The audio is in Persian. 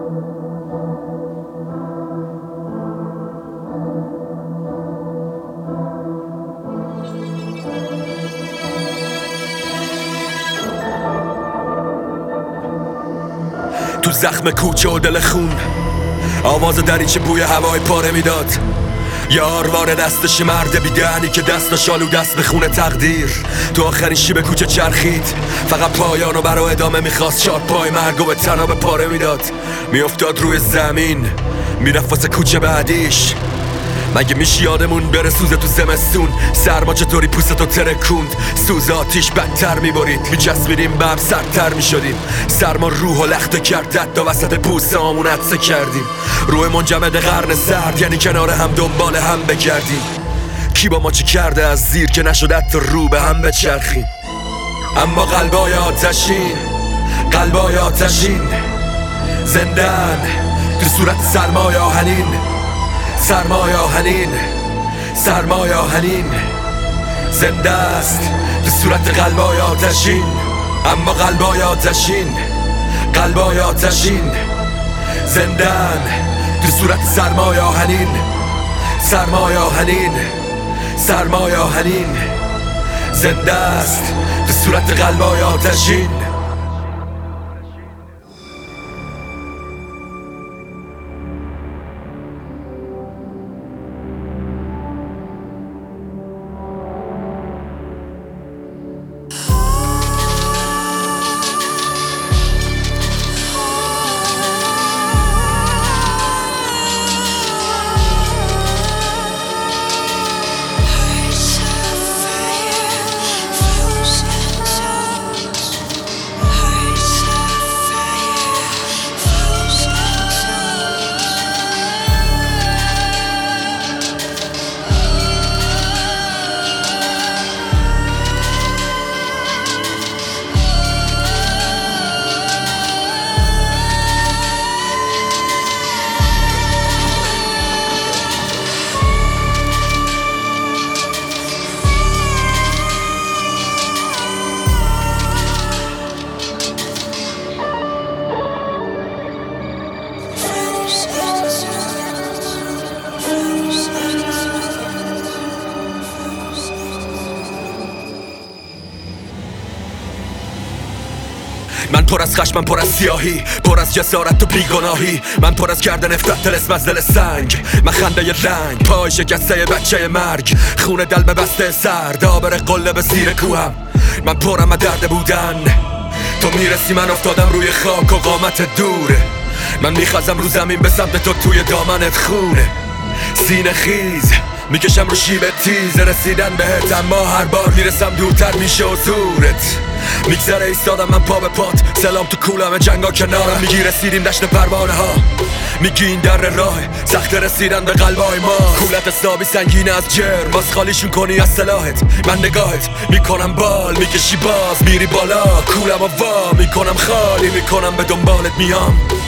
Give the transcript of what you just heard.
تو زخم کوچه و دل خون آواز دریچه بوی هوای پاره میداد. یار وار دستش مرد بیدهنی که دستش آلو دست به خونه تقدیر. تو آخرین شیب کوچه چرخید، فقط پایانو برا ادامه میخواست. چار پای مرگو به تنها به پاره میداد. میافتاد روی زمین، میرفت واسه کوچه بعدیش. مگه میشه یادمون بره سوزه تو زمستون؟ سرما چطوری پوستتو ترکوند؟ سوز آتیش بدتر میبرید، میچسبیدیم به هم سردتر میشدیم. سرما روح و لخته کرد، حتی وسط بوسه هامون عطسه کردیم. روح منجمد قرن سرد، یعنی کنار هم دنبال هم بگردیم. کی با ما چی کرده از زیر که نشد حتی رو به هم بچرخیم؟ اما قلبای آتشین، قلبای آتشین زندن تو صورت سرمای آهنین. سرمای آهنین، سرمای آهنین زنده است به صورت قلبای آتشین. اما قلبای آتشین، قلبای آتشین زندن به صورت سرمای آهنین. سرمای آهنین، سرمای آهنین زنده است به صورت قلبای آتشین. من پر از خشم، من پر از سیاهی، پر از جسارت و بیگناهی. من پر از کردن افتاد طلسم از دل سنگ. من خنده رنگ، پای شکسته بچه مرگ. خون دل به بسته سرد، آبر قله به زیر کوهم. من پرم از درد بودن، تو میرسی من افتادم روی خاک و قامت دوره. من میخوازم رو زمین به سمت تو توی دامنت خونه. سینه خیز میکشم رو شیب تیز رسیدن بهت، اما هر بار میرسم دورتر میشه حضورت. میگذره ایستادم من پا به پات، سلام تو کولم جنگا کنارم. میگی رسیدیم دشت پروانه ها، میگی این در راه سخت رسیدن به قلبای ما. کولت استابی سنگینه از جرم، باز خالیشون کنی از سلاحت. من نگاهت میکنم بال، میکشی باز میری بالا. کولم و وا میکنم خالی، میکنم به دنبالت میام.